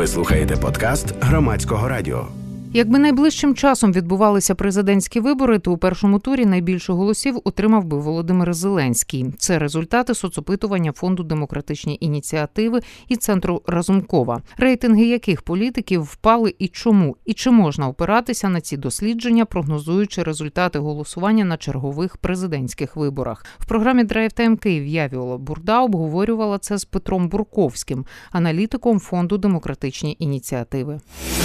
Ви слухаєте подкаст Громадського радіо. Якби найближчим часом відбувалися президентські вибори, то у першому турі найбільше голосів отримав би Володимир Зеленський. Це результати соцопитування Фонду демократичні ініціативи і Центру Разумкова. Рейтинги яких політиків впали і чому? І чи можна опиратися на ці дослідження, прогнозуючи результати голосування на чергових президентських виборах? В програмі «Драйв Тайм Київ» я, Віола Бурда, обговорювала це з Петром Бурковським, аналітиком Фонду демократичні ініціативи.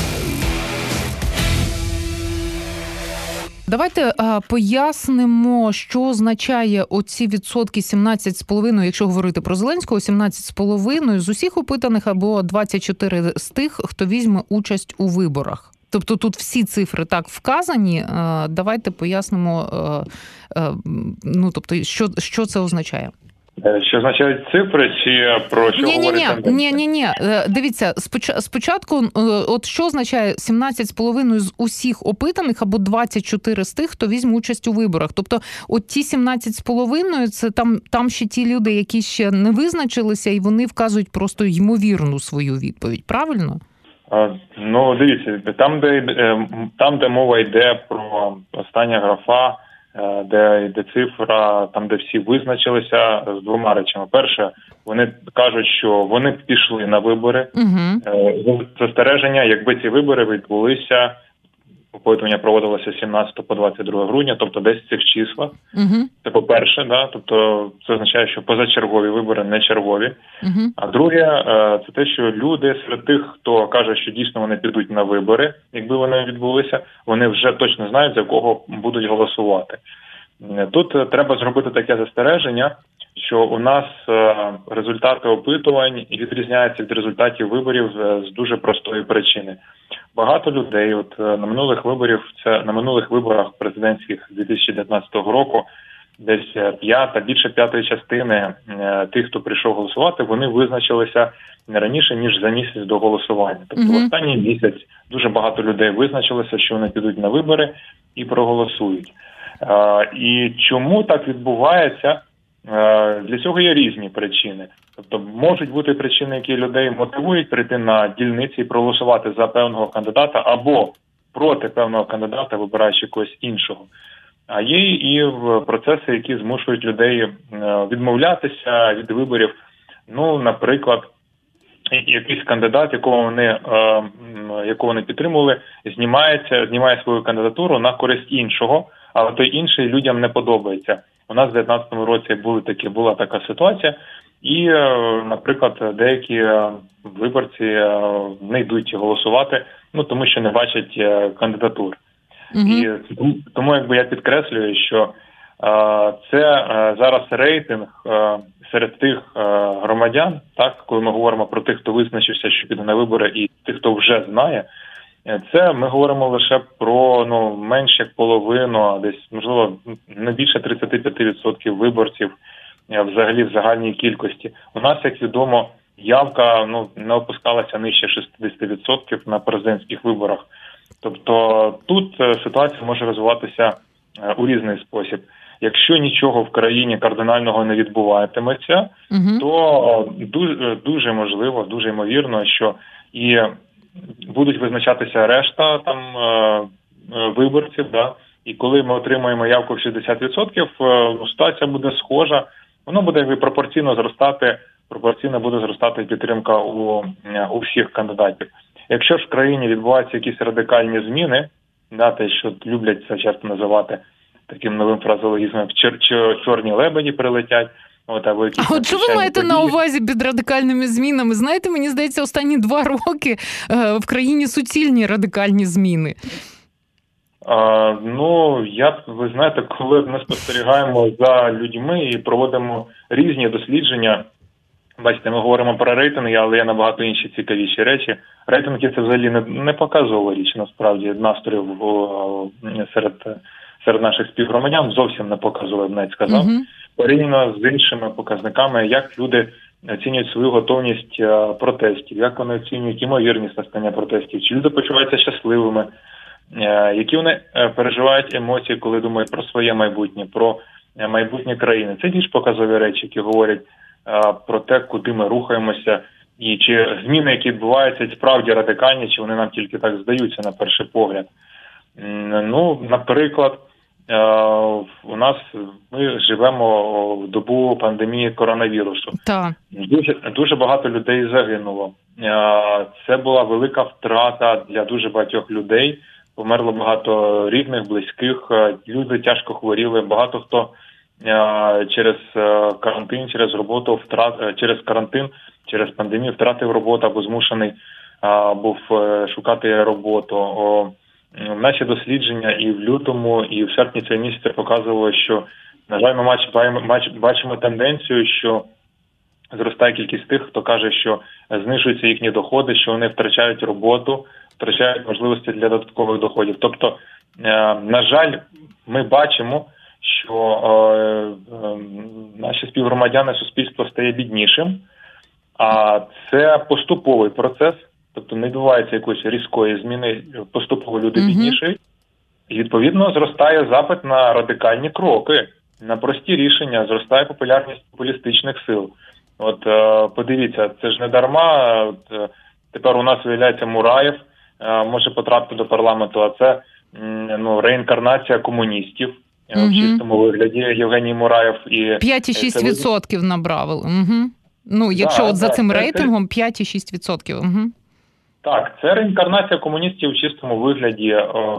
Давайте пояснимо, що означає оці відсотки 17,5, якщо говорити про Зеленського, 17,5 з усіх опитаних або 24 з тих, хто візьме участь у виборах. Тобто тут всі цифри так вказані. Давайте пояснимо, що це означає. Що означають цифри, чи про що говорить тенденція? Ні. Дивіться, спочатку, от що означає 17,5 з усіх опитаних або 24 з тих, хто візьме участь у виборах? Тобто, от ті 17,5 – це там ще ті люди, які ще не визначилися, і вони вказують просто ймовірну свою відповідь, правильно? Ну, дивіться, там, де мова йде про остання графа, де йде цифра, там, де всі визначилися, з двома речами. Перше, вони кажуть, що вони пішли на вибори. Застереження, якби ці вибори відбулися, опитування проводилося 17 по 22 грудня, тобто десь в цих числах. Це по-перше, да? Тобто це означає, що позачергові вибори не чергові. А друге, це те, що люди серед тих, хто каже, що дійсно вони підуть на вибори, якби вони відбулися, вони вже точно знають, за кого будуть голосувати. Тут треба зробити таке застереження, що у нас результати опитувань відрізняються від результатів виборів з дуже простої причини. Багато людей на минулих виборах президентських 2019 року десь більше п'ятої частини тих, хто прийшов голосувати, вони визначилися не раніше, ніж за місяць до голосування. Тобто в останній місяць дуже багато людей визначилося, що вони підуть на вибори і проголосують. І чому так відбувається? Для цього є різні причини. Тобто можуть бути причини, які людей мотивують прийти на дільниці і проголосувати за певного кандидата або проти певного кандидата, вибираючи когось іншого. А є і процеси, які змушують людей відмовлятися від виборів. Ну, наприклад, якийсь кандидат, якого вони підтримували, знімає свою кандидатуру на користь іншого, але той інший людям не подобається. У нас в 2019 році була така ситуація, і, наприклад, деякі виборці не йдуть голосувати, тому що не бачать кандидатур. І тому я підкреслюю, що це зараз рейтинг серед тих громадян, так, коли ми говоримо про тих, хто визначився, що піде на вибори, і тих, хто вже знає, це ми говоримо лише про менше як половину, а десь, можливо, не більше 35% виборців взагалі в загальній кількості. У нас, як відомо, явка не опускалася нижче 60% на президентських виборах. Тобто тут ситуація може розвиватися у різний спосіб. Якщо нічого в країні кардинального не відбуватиметься, то дуже можливо, дуже ймовірно, що і будуть визначатися решта виборців, да? І коли ми отримаємо явку в 60%, ситуація буде схожа, воно буде пропорційно буде зростати підтримка у всіх кандидатів. Якщо ж в країні відбуваються якісь радикальні зміни, те, що люблять це часто називати таким новим фразеологізмом, чорні лебеді прилетять. От що ви маєте на увазі під радикальними змінами? Знаєте, мені здається, останні 2 роки в країні суцільні радикальні зміни. Ви знаєте, коли ми спостерігаємо за людьми і проводимо різні дослідження, бачите, ми говоримо про рейтинги, але є набагато інші цікавіші речі. Рейтинги – це взагалі не показова річ, насправді, настроїв серед наших співгромадян зовсім не показова, я б навіть сказав. Порівняно з іншими показниками, як люди оцінюють свою готовність протестів, як вони оцінюють ймовірність настання протестів, чи люди почуваються щасливими, які вони переживають емоції, коли думають про своє майбутнє, про майбутнє країни. Це більш показові речі, які говорять про те, куди ми рухаємося і чи зміни, які відбуваються, справді радикальні, чи вони нам тільки так здаються на перший погляд. Ну, наприклад, у нас ми живемо в добу пандемії коронавірусу. Так. Дуже багато людей загинуло. Це була велика втрата для дуже багатьох людей. Померло багато рідних, близьких, люди тяжко хворіли, багато хто через карантин, через пандемію втратив роботу або змушений був шукати роботу. Наші дослідження і в лютому, і в серпні цього місяця показували, що, на жаль, ми бачимо тенденцію, що зростає кількість тих, хто каже, що знижуються їхні доходи, що вони втрачають роботу, втрачають можливості для додаткових доходів. Тобто, на жаль, ми бачимо, що наші співгромадяни, суспільство стає біднішим, а це поступовий процес, тобто не відбувається якоїсь різкої зміни, поступово люди біднішають, і відповідно зростає запит на радикальні кроки, на прості рішення, зростає популярність популістичних сил. От подивіться, це ж не дарма, тепер у нас виявляється Мураєв, може потрапити до парламенту, а це реінкарнація комуністів. В чистому вигляді Євгеній Мураєв і 5,6% набрали. Ну, якщо за цим рейтингом 5,6%. Так, це реінкарнація комуністів в чистому вигляді.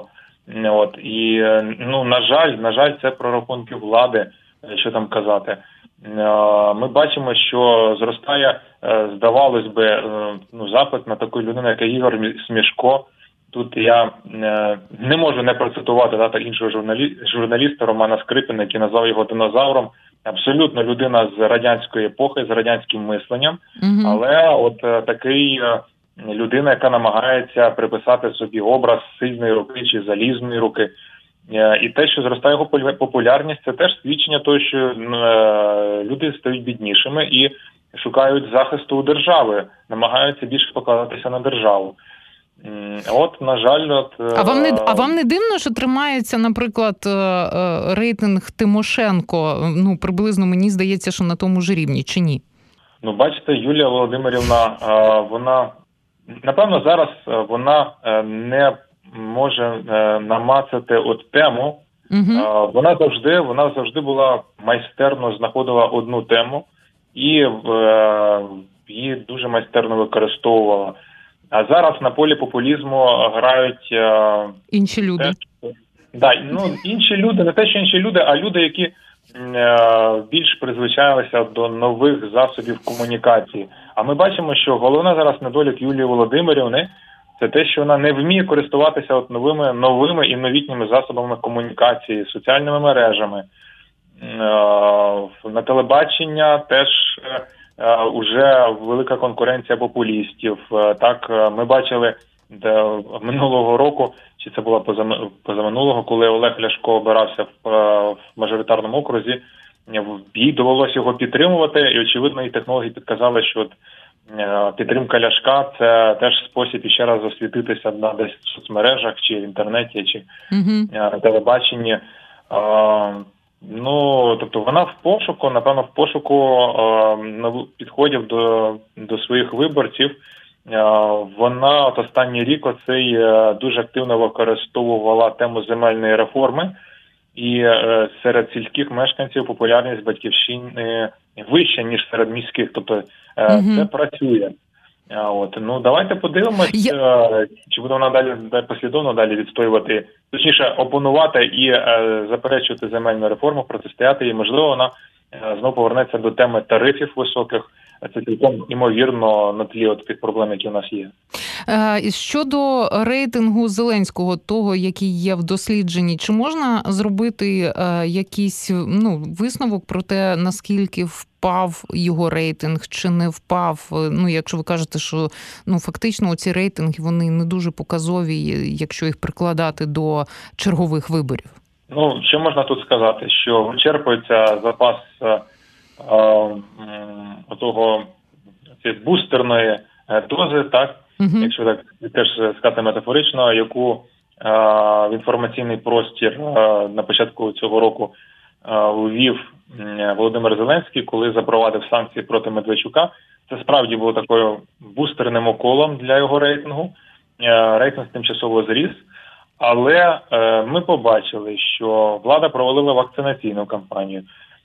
І на жаль, це прорахунки влади, що там казати. Ми бачимо, що зростає, здавалось би, запит на таку людину, як Ігор Смішко. Тут я не можу не процитувати іншого журналіста Романа Скрипіна, який назвав його динозавром. Абсолютно людина з радянської епохи, з радянським мисленням. Але от такий людина, яка намагається приписати собі образ сильної руки чи залізної руки. І те, що зростає його популярність, це теж свідчення того, що люди стають біднішими і шукають захисту у держави, намагаються більше покладатися на державу. От, на жаль, А вам не дивно, що тримається, наприклад, рейтинг Тимошенко? Ну, приблизно, мені здається, що на тому ж рівні, чи ні? Ну, бачите, Юлія Володимирівна, вона, напевно, зараз вона не може намацати от тему. Вона завжди була майстерно знаходила одну тему і її дуже майстерно використовувала. А зараз на полі популізму грають інші люди. Інші люди, не те, що інші люди, а люди, які більш призвичайлися до нових засобів комунікації. А ми бачимо, що головна зараз недолік Юлії Володимирівни – це те, що вона не вміє користуватися от новими і новітніми засобами комунікації, соціальними мережами. На телебачення теж уже велика конкуренція популістів. Так, ми бачили минулого року, чи це було позаминулого, коли Олег Ляшко обирався в мажоритарному окрузі, їй довелося його підтримувати, і, очевидно, і технологи підказали, що підтримка Ляшка – це теж спосіб іще раз засвітитися на десь в соцмережах, чи в інтернеті, чи на телебаченні. Тобто вона в пошуку підходів до своїх виборців. Вона останній рік дуже активно використовувала тему земельної реформи, і серед сільських мешканців популярність Батьківщини вища, ніж серед міських. Тобто це працює. Давайте подивимось, чи буде вона далі послідовно відстоювати, точніше опонувати і заперечувати земельну реформу, протистояти, і можливо вона знову повернеться до теми тарифів високих. Це цілком імовірно на тлі тих проблем, які у нас є. Щодо рейтингу Зеленського, того, який є в дослідженні, чи можна зробити якийсь висновок про те, наскільки впав його рейтинг, чи не впав? Якщо ви кажете, що фактично ці рейтинги, вони не дуже показові, якщо їх прикладати до чергових виборів. Що можна тут сказати? Що вичерпується запас цієї бустерної дози, так? Якщо так теж сказати метафорично, яку в інформаційний простір на початку цього року увів Володимир Зеленський, коли запровадив санкції проти Медведчука. Це справді було такою бустерним уколом для його рейтингу. Рейтинг тимчасово зріс. Але ми побачили, що влада провалила вакцинаційну кампанію.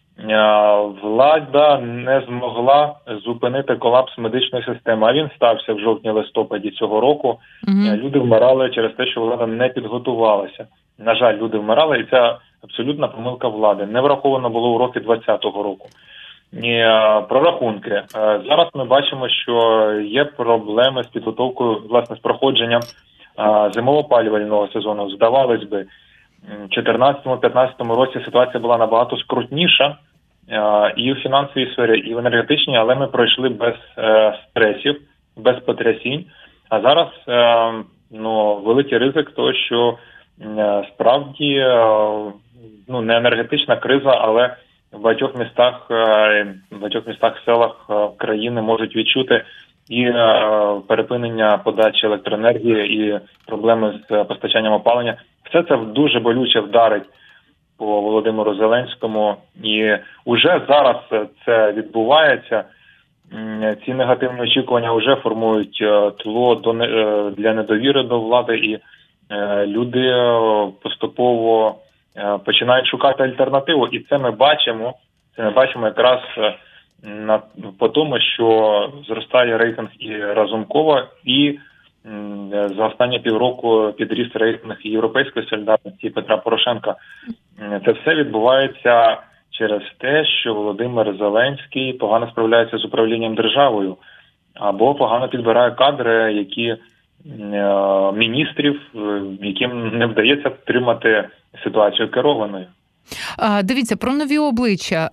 Влада не змогла зупинити колапс медичної системи, а він стався в жовтні-листопаді цього року. Люди вмирали через те, що влада не підготувалася. На жаль, люди вмирали, і це абсолютна помилка влади. Не враховано було уроки 2020 року. Прорахунки. Зараз ми бачимо, що є проблеми з підготовкою, власне, з проходженням зимово-опалювального сезону. Здавалось би, в 2014-2015 році ситуація була набагато скрутніша і в фінансовій сфері, і в енергетичній, але ми пройшли без стресів, без потрясінь. А зараз великий ризик того, що справді не енергетична криза, але в багатьох містах, селах країни можуть відчути і перепинення подачі електроенергії, і проблеми з постачанням опалення. Все це дуже болюче вдарить по Володимиру Зеленському. І вже зараз це відбувається. Ці негативні очікування вже формують тло для недовіри до влади, і люди поступово починають шукати альтернативу. І це ми бачимо якраз по тому, що зростає рейтинг і Разумкова, і за останні півроку підріс рейтинг і Європейської солідарності, і Петра Порошенка. Це все відбувається через те, що Володимир Зеленський погано справляється з управлінням державою або погано підбирає кадри, міністрів, яким не вдається тримати ситуацію керованою. Дивіться, про нові обличчя.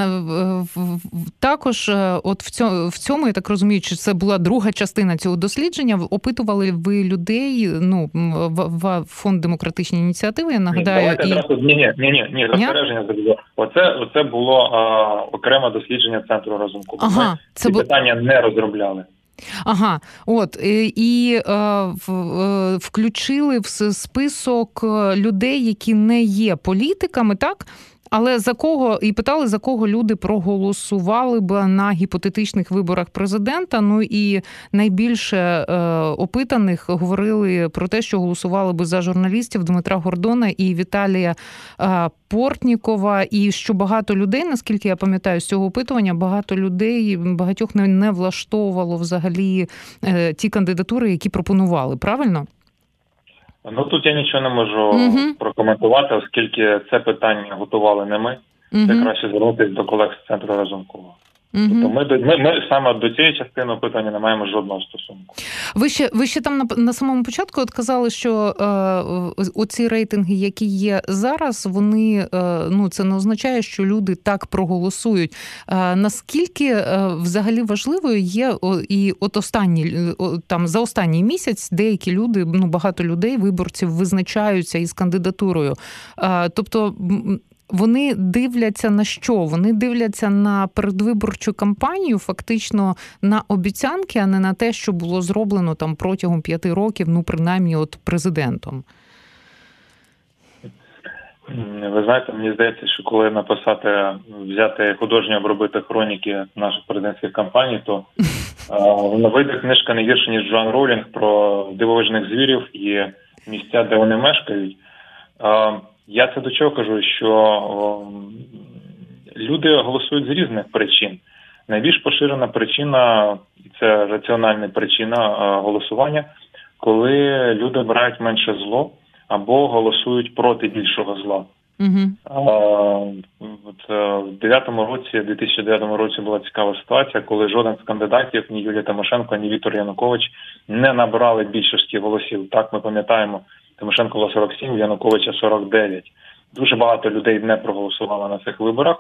Також от в цьому, я так розумію, що це була друга частина цього дослідження. Опитували ви людей, в Фонд демократичної ініціативи, я нагадаю. Ні, застереження забуло. Оце було окреме дослідження Центру Разумкова. Ага, ці питання не розробляли. Ага, і включили в список людей, які не є політиками, так? Але питали, за кого люди проголосували б на гіпотетичних виборах президента. Ну і найбільше опитаних говорили про те, що голосували б за журналістів Дмитра Гордона і Віталія Портнікова. І що багато людей, наскільки я пам'ятаю з цього опитування, багатьох не влаштовувало взагалі ті кандидатури, які пропонували. Правильно? Тут я нічого не можу прокоментувати, оскільки це питання готували не ми. Це краще звернутися до колег з Центру Разумкова. Тобто ми саме до цієї частини опитання не маємо жодного стосунку. Ви ще там на самому початку казали, що оці рейтинги, які є зараз, вони, це не означає, що люди так проголосують. Наскільки взагалі важливою є і за останній місяць деякі люди, багато людей, виборців, визначаються із кандидатурою. Тобто вони дивляться на що? Вони дивляться на передвиборчу кампанію, фактично на обіцянки, а не на те, що було зроблено там протягом 5 років, принаймні президентом. Ви знаєте, мені здається, що коли взяти художньо обробити хроніки наших президентських кампаній, то вийде книжка не гірше, ніж Джоан Роулінг про дивовижних звірів і місця, де вони мешкають. Я це до чого кажу, що люди голосують з різних причин. Найбільш поширена причина, це раціональна причина голосування, коли люди обирають менше зло або голосують проти більшого зла. В 2009 році була цікава ситуація, коли жоден з кандидатів, ні Юлія Тимошенко, ні Віктор Янукович не набрали більшості голосів. Так, ми пам'ятаємо, Тимошенко було 47, Януковича 49. Дуже багато людей не проголосувало на цих виборах.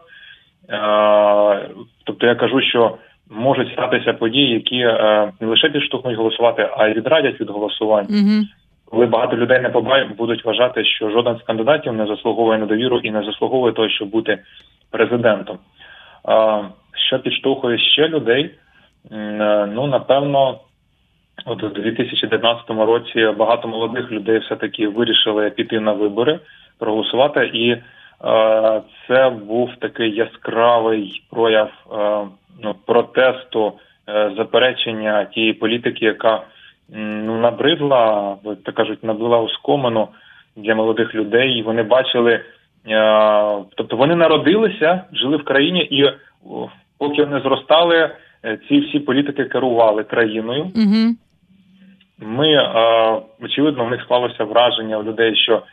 Тобто я кажу, що можуть статися події, які не лише підштовхнуть голосувати, а й відрадять від голосувань. Коли багато людей не будуть вважати, що жоден з кандидатів не заслуговує на довіру і не заслуговує того, щоб бути президентом. Що підштовхує ще людей? Напевно, у 2019 році багато молодих людей все-таки вирішили піти на вибори, проголосувати, і це був такий яскравий прояв протесту, заперечення тієї політики, яка набридла, так кажуть, набила оскомину для молодих людей. І вони бачили, тобто вони народилися, жили в країні, і поки вони зростали, ці всі політики керували країною. Угу. Очевидно, в них склалося враження у людей, що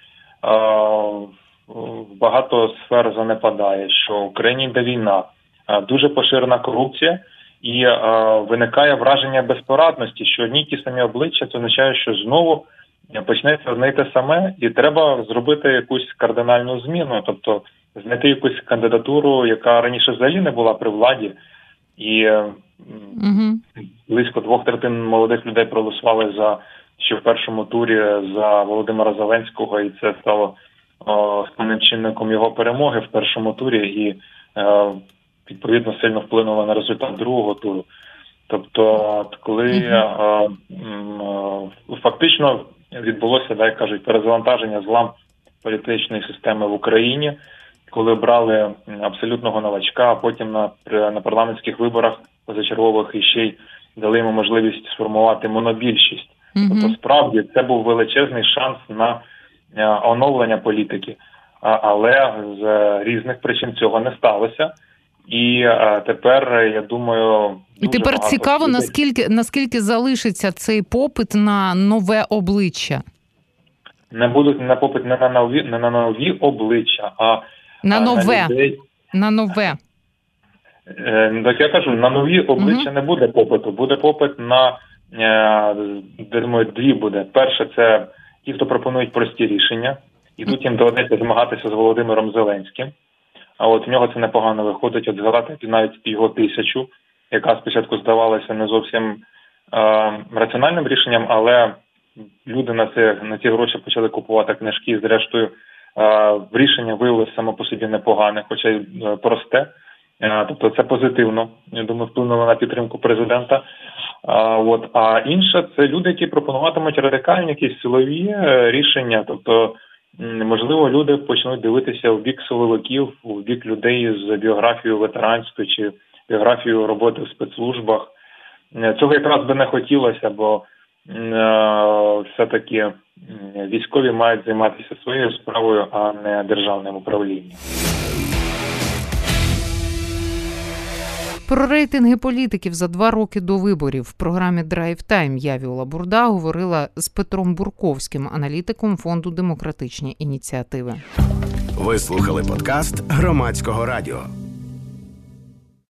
багато сфер занепадає, що в країні йде війна, дуже поширена корупція, і виникає враження безпорадності, що одні й ті самі обличчя, це означає, що знову почнеться одне й те саме, і треба зробити якусь кардинальну зміну, тобто знайти якусь кандидатуру, яка раніше взагалі не була при владі, і близько 2/3 молодих людей проголосували ще в першому турі за Володимира Зеленського, і це стало основним чинником його перемоги в першому турі, і відповідно сильно вплинуло на результат другого туру. Тобто, коли фактично відбулося, як кажуть, перезавантаження, злам політичної системи в Україні, коли брали абсолютного новачка, а потім на парламентських виборах позачергових іще й дали йому можливість сформувати монобільшість. Тобто, справді, це був величезний шанс на оновлення політики, але з різних причин цього не сталося. І тепер, я думаю... І тепер цікаво, наскільки залишиться цей попит на нове обличчя? Не попит не на нові обличчя, а на нове. На людей. На нове. Так я кажу, на нові обличчя не буде попиту. Буде попит на, я думаю, дві буде. Перше, це ті, хто пропонують прості рішення. І тут їм доведеться змагатися з Володимиром Зеленським. А от в нього це непогано виходить. От згадати навіть його 1000, яка спочатку здавалася не зовсім раціональним рішенням, але люди на ці гроші почали купувати книжки, і зрештою рішення виявилося само по собі непогане, хоча й просте. Тобто це позитивно, я думаю, вплинуло на підтримку президента. А інше – це люди, які пропонуватимуть радикальні якісь силові рішення. Тобто, можливо, люди почнуть дивитися в бік силовиків, в бік людей з біографією ветеранською чи біографією роботи в спецслужбах. Цього якраз би не хотілося, бо все-таки військові мають займатися своєю справою, а не державним управлінням. Про рейтинги політиків за 2 роки до виборів в програмі «Драйв Тайм» я, Віола Бурда, говорила з Петром Бурковським, аналітиком Фонду демократичні ініціативи. Ви слухали подкаст Громадського радіо.